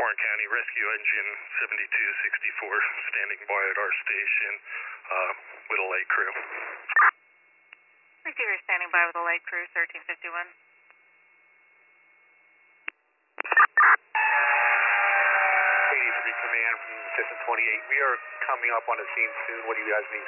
Warren County Rescue Engine 7264 standing by at our station with a light crew. Receiver standing by with a light crew, 1351. 83 Command from System 28. We are coming up on the scene soon. What do you guys need?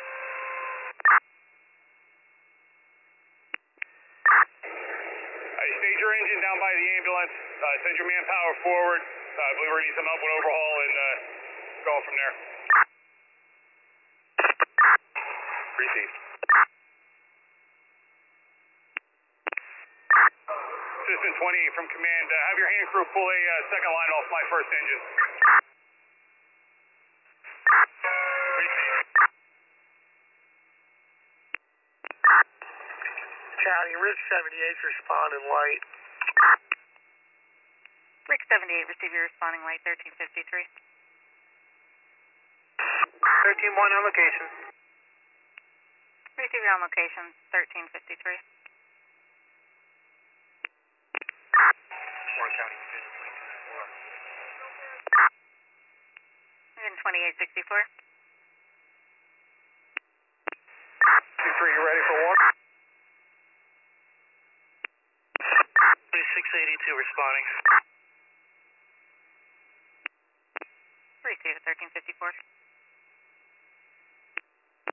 Stage your engine down by the ambulance. Send your manpower forward. I believe we're going to need some help with overhaul and go from there. Received. System 28 from command. Have your hand crew pull a second line off my first engine. Received. County, Rick 78 responding light. Rick 78, receiver responding light, 1353. 13-1 on location. Receiver on location, 1353. Warren County, Engine 2864. 2-3, you ready for one? 682 responding. Receiver 1354.